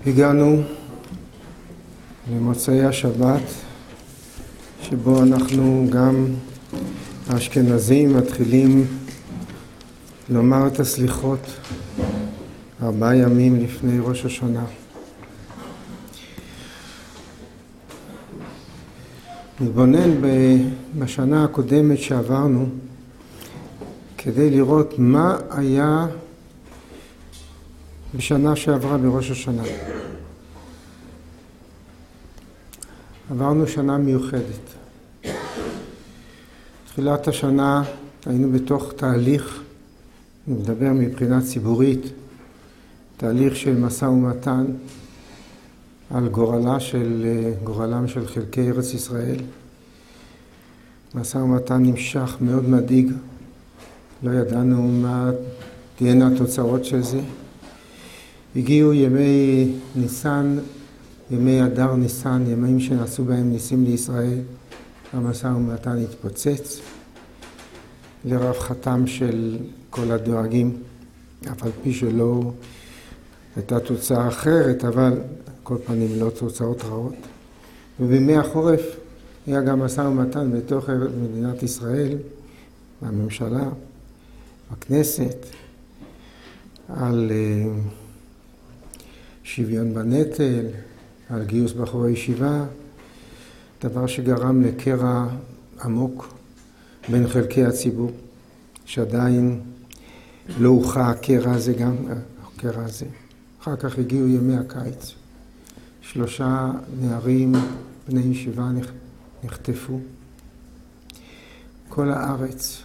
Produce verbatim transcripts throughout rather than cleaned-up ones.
הגענו למוצאי השבת, שבו אנחנו גם האשכנזים מתחילים לומר את הסליחות ארבעה ימים לפני ראש השנה. נתבונן בשנה הקודמת שעברנו כדי לראות מה היה בשנה שעברה בראש השנה. עברנו שנה מיוחדת. תחילת השנה היינו בתוך תהליך, נדבר מבחינה ציבורית, תהליך של משא ומתן על גורלה של, גורלם של חלקי ארץ ישראל. משא ומתן נמשך, מאוד מדאיג. לא ידענו מה תהיינה התוצאות של זה. הגיעו ימי ניסן, ימי אדר ניסן, ימים שנעשו בהם ניסים לישראל. המשא ומתן התפוצץ לרווחתם של כל הדואגים, אף על פי שלא הייתה תוצאה אחרת, אבל כל פנים לא תוצאות רעות. ובימי החורף היה גם משא ומתן בתוך מדינת ישראל, בממשלה, בכנסת, על שוויון בנטל, על גיוס בחורי ישיבה, דבר שגרם לקרע עמוק בין חלקי הציבור, שעדיין לא הוכרע הקרע הזה גם, הקרע הזה. אחר כך הגיעו ימי הקיץ. שלושה נערים בני ישיבה נחטפו. כל הארץ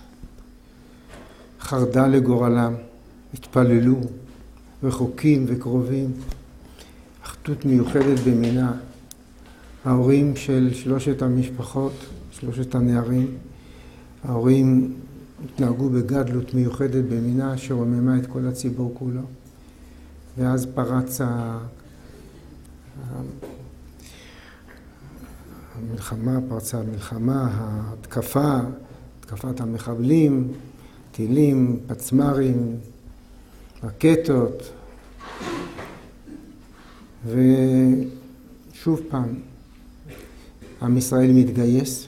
חרדה לגורלם, התפללו, רחוקים וקרובים, אחדות מיוחדת במינה. ההורים של שלושת המשפחות, שלושת הנערים, ההורים התנהגו בגדלות מיוחדת במינה שרוממה את כל הציבור כולו. ואז פרץ המלחמה, פרצה המלחמה, ההתקפה, התקפת המחבלים, טילים, פצמרים, רקטות, ושוב פעם, עם ישראל מתגייס.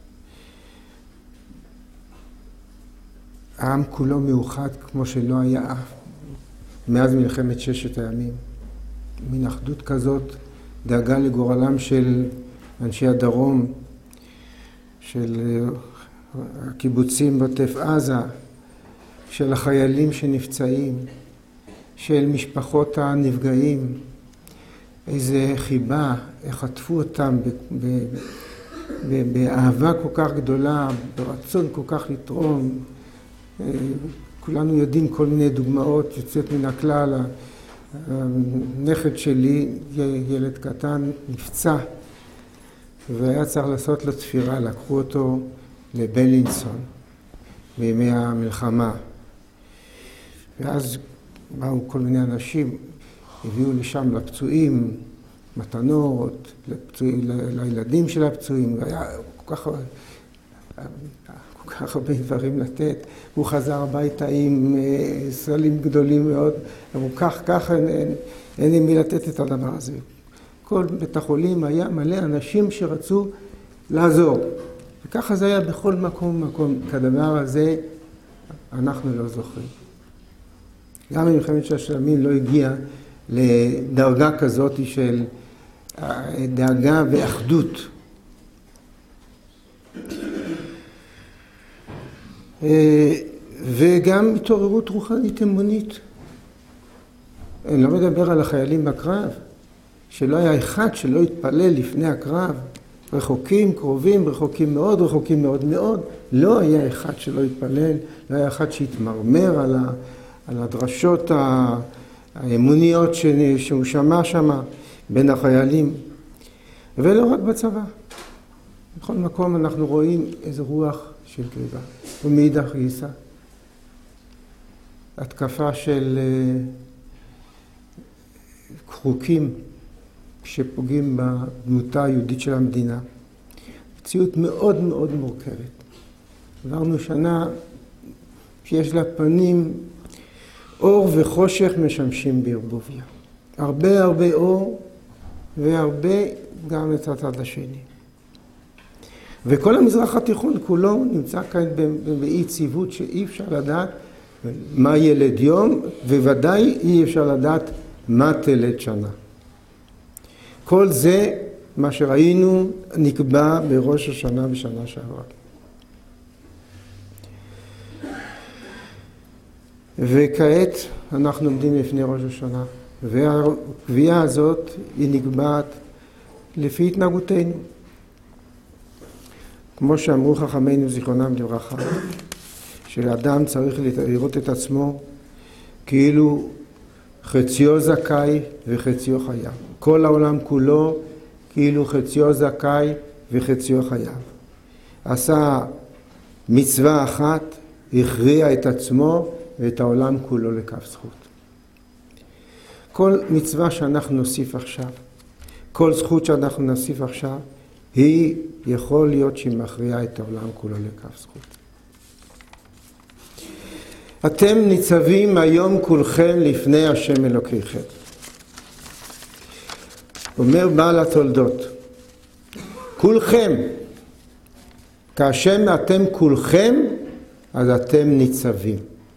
העם כולו מאוחד כמו שלא היה אף מאז מלחמת ששת הימים. מן אחדות כזאת, דאגה לגורלם של אנשי הדרום, של הקיבוצים בעוטף עזה, של החיילים שנפצעים, של משפחות הנפגעים. איזה חיבה, איך עטפו אותם ב- ב- ב- באהבה כל כך גדולה, ברצון כל כך לתרום. כולנו יודעים כל מיני דוגמאות יוצאת מן הכלל. הנכד שלי, ילד קטן, נפצע והיה צריך לעשות לו תפירה. לקחו אותו לבלינסון בימי המלחמה, ואז באו כל מיני אנשים, הביאו לשם לפצועים מתנות, לפצועים, לילדים של הפצועים, והיה כל כך, כל כך הרבה דברים לתת. הוא חזר הביתה עם סלים גדולים מאוד, אבל כך, כך אין, אין, אין עם מי לתת את הדבר הזה. כל בית החולים היה מלא אנשים שרצו לעזור. וככה זה היה בכל מקום מקום. כדבר הזה אנחנו לא זוכרים. גם במלחמת ששת הימים לא הגיע לדרגה כזאת של דאגה ואחדות. וגם התעוררות רוחנית אמונית. אני לא מדבר על החיילים בקרב, שלא היה אחד שלא התפלל לפני הקרב. רחוקים, קרובים, רחוקים מאוד, רחוקים מאוד מאוד. לא היה אחד שלא התפלל, לא היה אחד שהתמרמר על, ה, על הדרשות האמוניות שהוא שמע שמה בין החיילים. ולא רק בצבא. בכל מקום אנחנו רואים איזו רוח של קריבה. ומאידך גיסא, התקפה של חוקים שפוגעים בדמותה היהודית של המדינה. מציאות מאוד מאוד מורכבת. עברנו שנה שיש לה פנים, אור וחושך משמשים בערבוביה. הרבה הרבה אור, והרבה גם את הצד השני. וכל המזרח התיכון כולו נמצא כאן באי ציוות שאי אפשר לדעת מה ילד יום, וודאי אי אפשר לדעת מה תלד שנה. כל זה, מה שראינו, נקבע בראש השנה בשנה שעברה. וכעת אנחנו עומדים לפני ראש השנה, והקביעה הזאת היא נקבעת לפי התנהגותנו. כמו שאמרו חכמינו זיכרונם לברכה, שאדם צריך לראות את עצמו כאילו חציו זכאי וחציו חייב. כל העולם כולו כאילו חציו זכאי וחציו חייב. עשה מצווה אחת, הכריע את עצמו ואת העולם כולו לכף זכות. כל מצווה שאנחנו נוסיף עכשיו, כל זכות שאנחנו נוסיף עכשיו, היא יכול להיות שהיא מכריעה את העולם כולו לכף זכות. אתם ניצבים היום כולכם לפני השם אלוקיכם. אומר בעל התולדות, כולכם, כאשר אתם כולכם, אז אתם ניצבים.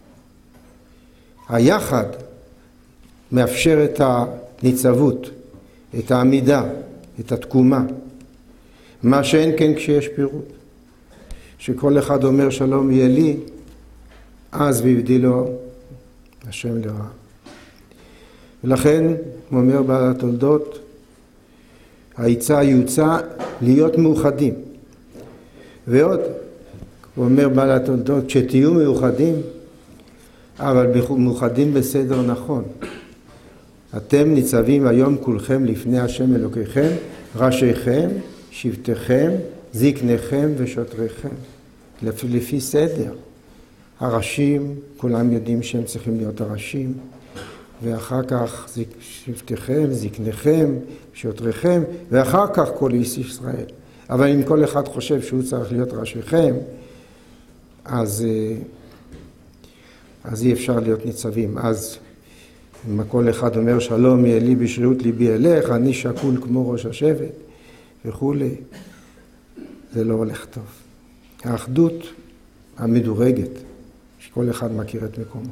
היחד מאפשר את הניצבות, את העמידה, את התקומה. מה שאין כן כשיש פירוט. שכל אחד אומר שלום יהיה לי, אז ויבדילו השם לרעה. ולכן, הוא אומר בעל התולדות, העצה יוצא להיות מאוחדים. ועוד, הוא אומר בעל התולדות, שתהיו מאוחדים, אבל מאוחדים בסדר נכון. אתם ניצבים היום כולכם לפני השם אלוקיכם, ראשיכם, שבטיכם, זקניכם ושוטריכם. לפי, לפי סדר. הראשים, כולם יודעים שהם צריכים להיות הראשים, ואחר כך שבטיכם, זקניכם, שוטריכם, ואחר כך כל איש ישראל. אבל אם כל אחד חושב שהוא צריך להיות ראשיכם, אז, אז אי אפשר להיות ניצבים. אז אם כל אחד אומר שלום יהיה לי בשרירות ליבי אלך, אני שקול כמו ראש השבט וכו', זה לא הולך טוב. האחדות המדורגת, שכל אחד מכיר את מקומו.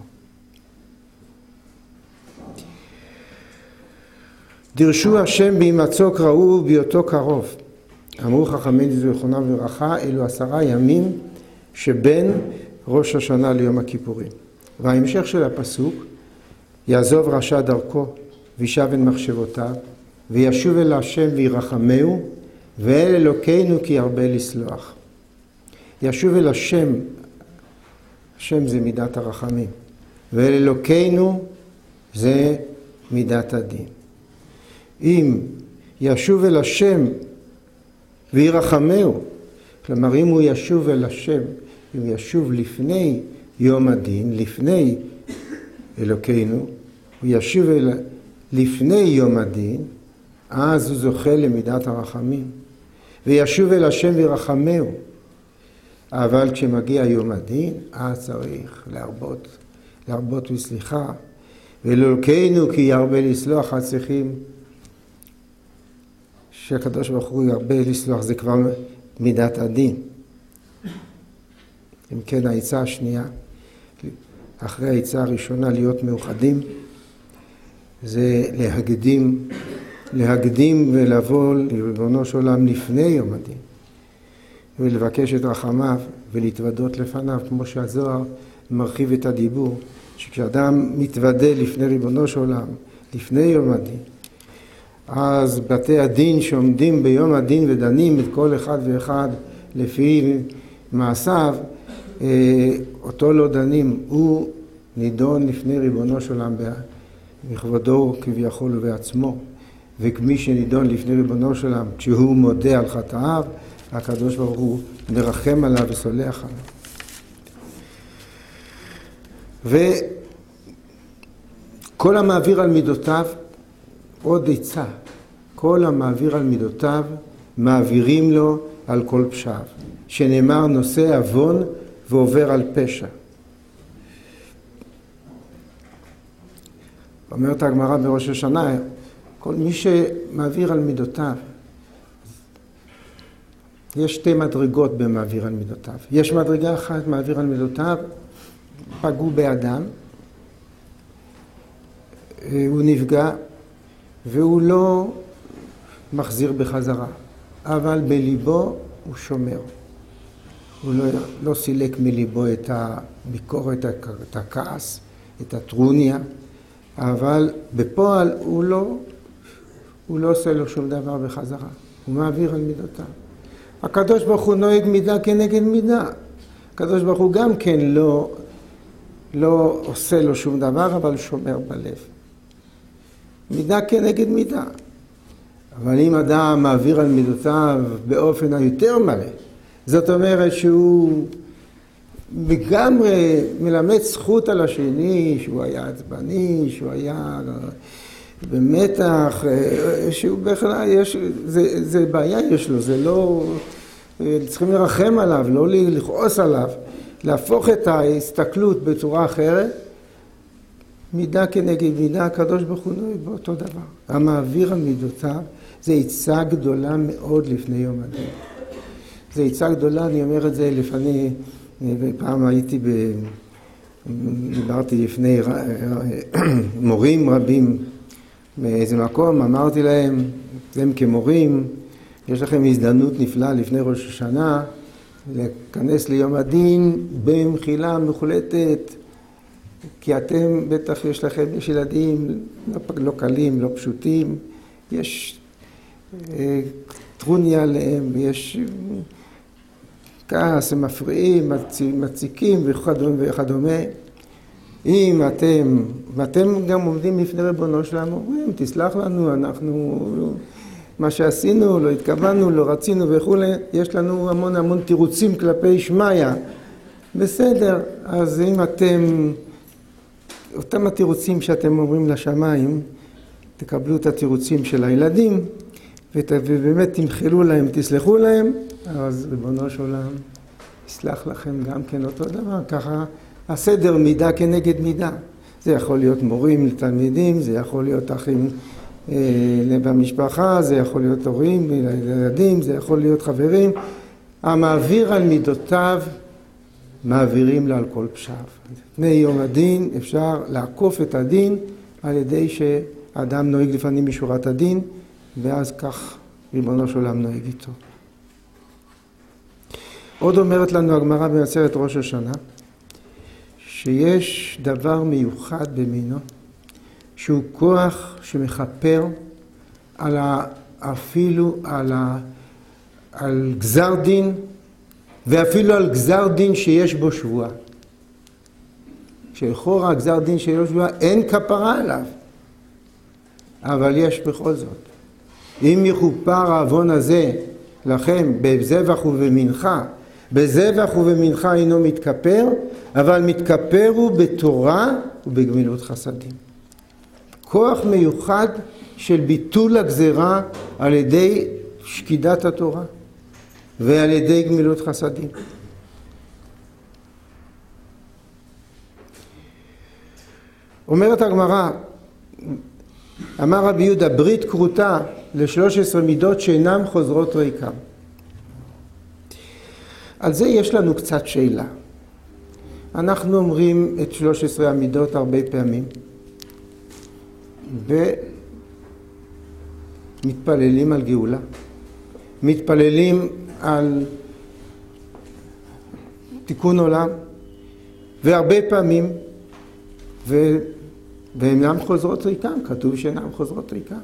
דרשו השם בהימצאו קראו בהיותו קרוב. אמרו חכמינו זיכרונם לברכה, אלו עשרה ימים שבין ראש השנה ליום הכיפורים. וההמשך של הפסוק, יעזוב רשע דרכו וישב אל מחשבותיו, וישוב אל השם וירחמהו, ואל אלוקינו כי ירבה לסלוח. ישוב אל השם, השם זה מידת הרחמים, ואל אלוקינו זה מידת הדין. אם ישוב אל השם וירחמהו, כלומר אם הוא ישוב אל השם, אם ישוב לפני יום הדין, לפני אלוקינו, הוא ישוב אל לפני יום הדין, אז הוא זוכה למידת הרחמים. וישוב אל השם וירחמהו. אבל כשמגיע יום הדין, אז צריך להרבות, להרבות וסליחה. ואלוקינו כי ירבה לסלוח, אז צריכים שהקדוש ברוך הוא ירבה לסלוח, זה כבר מידת הדין. אם כן, העצה השנייה, אחרי העצה הראשונה להיות מאוחדים, זה להקדים, להקדים ולבוא לריבונו של עולם לפני יום הדין, ולבקש את רחמיו ולהתוודות לפניו, כמו שהזוהר מרחיב את הדיבור, שכשאדם מתוודה לפני ריבונו של עולם, לפני יום הדין, אז בתי הדין שעומדים ביום הדין ודנים את כל אחד ואחד לפי מעשיו, אותו לא דנים, הוא נידון לפני ריבונו של עולם בכבודו כביכול ובעצמו, וכמי שנידון לפני ריבונו של עולם, כשהוא מודה על חטאיו, הקדוש ברוך הוא מרחם עליו וסולח עליו. וכל המעביר על מידותיו, עוד עצה, כל המעביר על מידותיו, מעבירים לו על כל פשעיו, שנאמר נושא עוון ועובר על פשע. אומרת הגמרא בראש השנה, כל מי שמעביר על מידותיו, יש שתי מדרגות במעביר על מידותיו. יש מדרגה אחת, מעביר על מידותיו, פגעו באדם, הוא נפגע, והוא לא מחזיר בחזרה, אבל בליבו הוא שומר. הוא לא, לא סילק מליבו את הביקורת, את הכעס, את הטרוניה, אבל בפועל הוא לא, הוא לא עושה לו שום דבר בחזרה. הוא מעביר על מידותיו. הקדוש ברוך הוא נוהג מידה כנגד מידה. הקדוש ברוך הוא גם כן לא, לא עושה לו שום דבר, אבל שומר בלב. מידה כנגד מידה. אבל אם אדם מעביר על מידותיו באופן היותר מלא, זאת אומרת שהוא לגמרי מלמד זכות על השני, שהוא היה עצבני, שהוא היה במתח, שהוא בכלל, יש, זה, זה בעיה יש לו, זה לא, צריכים לרחם עליו, לא לכעוס עליו, להפוך את ההסתכלות בצורה אחרת, מידה כנגד מידה, הקדוש ברוך הוא נוהג באותו דבר. המעביר על מידותיו, זה עצה גדולה מאוד לפני יום הדין. זה עצה גדולה, אני אומר את זה לפני, פעם הייתי, ב... דיברתי לפני מורים רבים מאיזה מקום, אמרתי להם, הם כמורים, יש לכם הזדמנות נפלאה לפני ראש השנה, להיכנס ליום הדין במחילה מוחלטת, כי אתם בטח יש לכם, יש ילדים לא, לא קלים, לא פשוטים, יש אה, טרוניה עליהם, יש כעס, הם מפריעים, מציקים וכדומה וכדומה. אם אתם, ואתם גם עומדים לפני ריבונו שלנו, אומרים, תסלח לנו, אנחנו, מה שעשינו, לא התכוונו, לא רצינו וכו', יש לנו המון המון תירוצים כלפי שמיה. בסדר, אז אם אתם, אותם התירוצים שאתם אומרים לשמיים, תקבלו את התירוצים של הילדים, ובאמת תמחלו להם, תסלחו להם, אז ריבונו של עולם יסלח לכם גם כן אותו דבר. ככה הסדר מידה כנגד מידה. זה יכול להיות מורים לתלמידים, זה יכול להיות אחים אה, במשפחה, זה יכול להיות הורים לילדים, זה יכול להיות חברים. המעביר על מידותיו, מעבירים לה על כל פשעיו. לפני יום הדין אפשר לעקוף את הדין על ידי שאדם נוהג לפנים משורת הדין, ואז כך ריבונו של עולם נוהג איתו. עוד אומרת לנו הגמרא בעצרת ראש השנה, שיש דבר מיוחד במינו, שהוא כוח שמחפר על ה, אפילו על, ה, על גזר דין, ואפילו על גזר דין שיש בו שבועה. שלכאורה הגזר דין שיש בו שבועה, אין כפרה עליו, אבל יש בכל זאת. אם יכופר העוון הזה לכם בזבח ובמנחה, בזבח ובמנחה אינו מתכפר, אבל מתכפר הוא בתורה ובגמילות חסדים. כוח מיוחד של ביטול הגזרה על ידי שקידת התורה ועל ידי גמילות חסדים. אומרת הגמרא, אמר רבי יהודה, ברית כרותה לשלוש עשרה מידות שאינם חוזרות ריקם. על זה יש לנו קצת שאלה. אנחנו אומרים את שלוש עשרה המידות הרבה פעמים, ומתפללים על גאולה, מתפללים על תיקון עולם, והרבה פעמים, ו... ואינם חוזרות ריקם, כתוב שאינם חוזרות ריקם.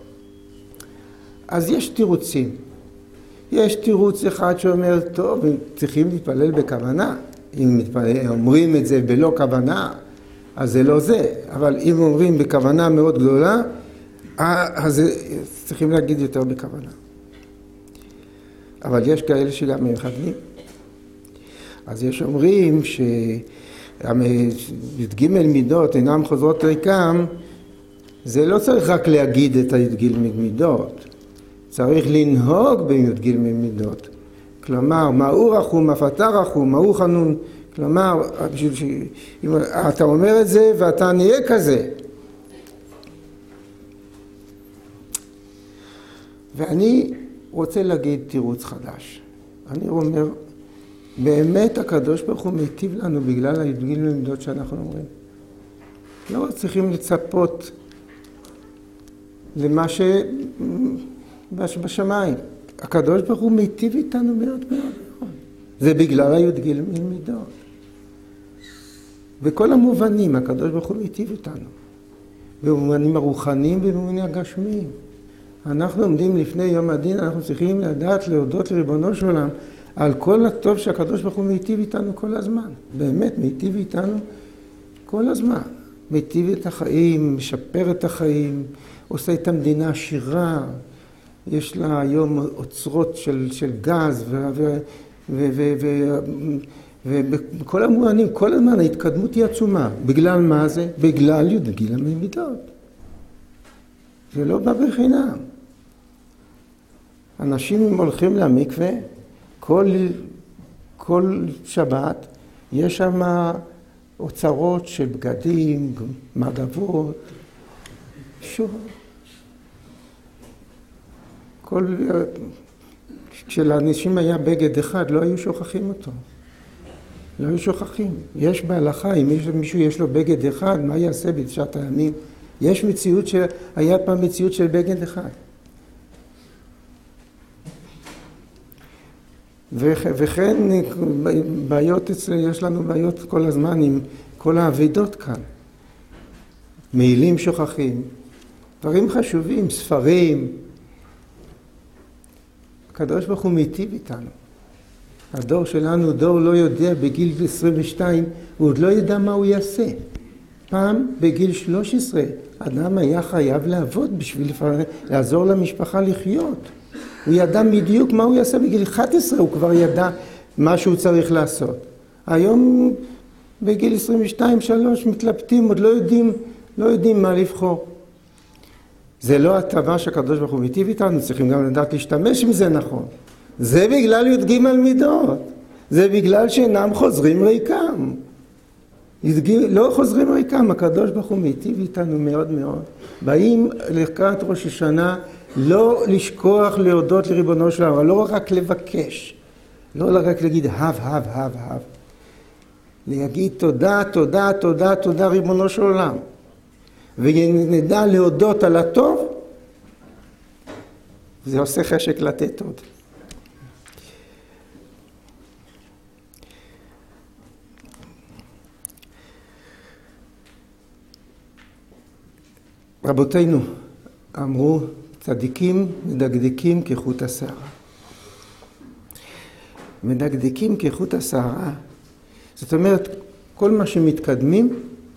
אז יש תירוצים. יש תירוץ אחד שאומר, טוב, צריכים להתפלל בכוונה. אם מתפלל, אומרים את זה בלא כוונה, אז זה לא זה. אבל אם אומרים בכוונה מאוד גדולה, אז צריכים להגיד יותר בכוונה. אבל יש כאלה שגם מכוונים. אז יש אומרים ש... י"ג מידות אינם חוזרות ריקם, זה לא צריך רק להגיד את הי"ג מידות, צריך לנהוג בי"ג מידות. כלומר, מהו רחום, אף אתה רחום, מהו חנון. כלומר, אם אתה אומר את זה ואתה נהיה כזה, ואני רוצה להגיד תירוץ חדש. אני אומר, באמת הקדוש ברוך הוא מיטיב לנו בגלל ההדגיל למידות שאנחנו אומרים. לא צריכים לצפות למה שבשמיים. הקדוש ברוך הוא מיטיב איתנו מאוד מאוד מאוד. זה בגלל ההדגיל למידות. בכל המובנים הקדוש ברוך הוא מיטיב איתנו. במובנים הרוחניים ובמובנים הגשמיים. אנחנו עומדים לפני יום הדין, אנחנו צריכים לדעת להודות לריבונו של עולם על כל הטוב שהקדוש ברוך הוא מיטיב איתנו כל הזמן. באמת מיטיב איתנו כל הזמן. מיטיב את החיים, משפר את החיים, עושה את המדינה עשירה. יש לה היום אוצרות של, של גז ו... ו, ו, ו, ו ובכל המובנים, כל הזמן ההתקדמות היא עצומה. בגלל מה זה? בגלל י"ג למידות. זה לא בא בחינם. אנשים הולכים למקווה, כל, כל שבת יש שם אוצרות של בגדים, מגבות, שוב. כל... כשלאנשים היה בגד אחד, לא היו שוכחים אותו. לא היו שוכחים. יש בהלכה, אם מישהו יש לו בגד אחד, מה יעשה בתשעת הימים? יש מציאות של... היה פעם מציאות של בגד אחד. וכן בעיות, יש לנו בעיות כל הזמן עם כל העבידות כאן. מעילים שוכחים, דברים חשובים, ספרים. הקדוש ברוך הוא מיטיב איתנו. הדור שלנו, דור לא יודע, בגיל עשרים ושתיים, הוא עוד לא ידע מה הוא יעשה. פעם, בגיל שלוש עשרה, אדם היה חייב לעבוד בשביל לעזור למשפחה לחיות. הוא ידע בדיוק מה הוא יעשה. בגיל אחת עשרה הוא כבר ידע מה שהוא צריך לעשות. היום בגיל עשרים ושתיים שלוש מתלבטים, עוד לא יודעים, לא יודעים מה לבחור. זה לא הטבה שהקדוש ברוך הוא מיטיב איתנו, צריכים גם לדעת להשתמש עם זה נכון. זה בגלל י"ג מידות. זה בגלל שאינם חוזרים ריקם. לא חוזרים ריקם, הקדוש ברוך הוא מיטיב איתנו מאוד מאוד. באים לקראת ראש השנה, לא לשכוח להודות לריבונו של עולם, לא רק לבקש, לא רק להגיד הב, הב, הב, הב. להגיד תודה, תודה, תודה, תודה ריבונו של עולם. ונדע להודות על הטוב, זה עושה חשק לתת עוד. רבותינו אמרו, צדיקים מדקדקים כחוט השערה. מדקדקים כחוט השערה. זאת אומרת, כל מה שמתקדמים,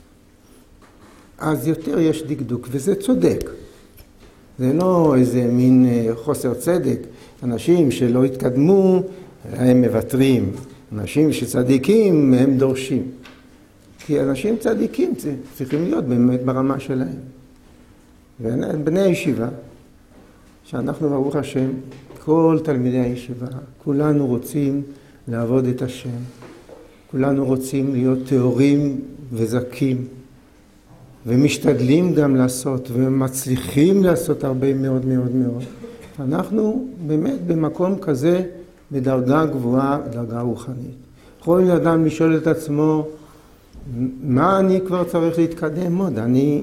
אז יותר יש דקדוק, וזה צודק. זה לא איזה מין חוסר צדק. אנשים שלא התקדמו, הם מבטרים. אנשים שצדיקים, הם דורשים. כי אנשים צדיקים צריכים להיות באמת ברמה שלהם. ובני הישיבה, שאנחנו ברוך השם, כל תלמידי הישיבה, כולנו רוצים לעבוד את השם. כולנו רוצים להיות טהורים וזכים. ומשתדלים גם לעשות, ומצליחים לעשות הרבה מאוד מאוד מאוד. אנחנו באמת במקום כזה, בדרגה גבוהה, דרגה רוחנית. יכול אדם לשאול את עצמו, מה אני כבר צריך להתקדם עוד? אני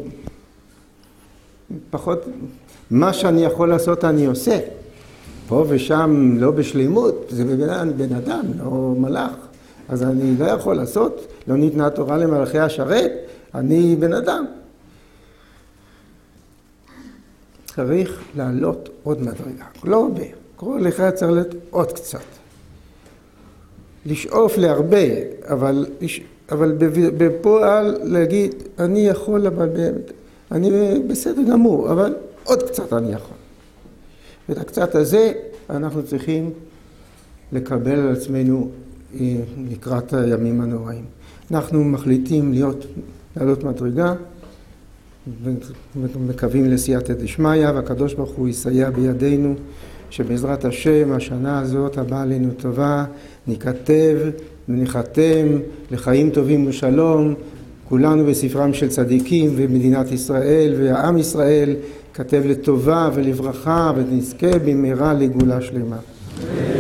פחות, מה שאני יכול לעשות אני עושה. פה ושם לא בשלימות, זה בן, בן אדם, לא מלאך. אז אני לא יכול לעשות, לא ניתנה תורה למלאכי השרת, אני בן אדם. צריך לעלות עוד מדרגה. לא הרבה. כל אחד צריך לעלות עוד קצת. לשאוף להרבה, אבל, אבל בפועל להגיד, אני יכול, אבל אני בסדר גמור, אבל עוד קצת אני יכול. ואת הקצת הזה אנחנו צריכים לקבל על עצמנו לקראת הימים הנוראים. אנחנו מחליטים להיות, לעלות מדרגה, ומקווים לסייעתא דשמיא, והקדוש ברוך הוא יסייע בידינו, שבעזרת השם השנה הזאת הבאה עלינו טובה, ניכתב וניחתם לחיים טובים ושלום, כולנו בספרם של צדיקים ומדינת ישראל והעם ישראל, כתב לטובה ולברכה ונזכה במהרה לגאולה שלמה.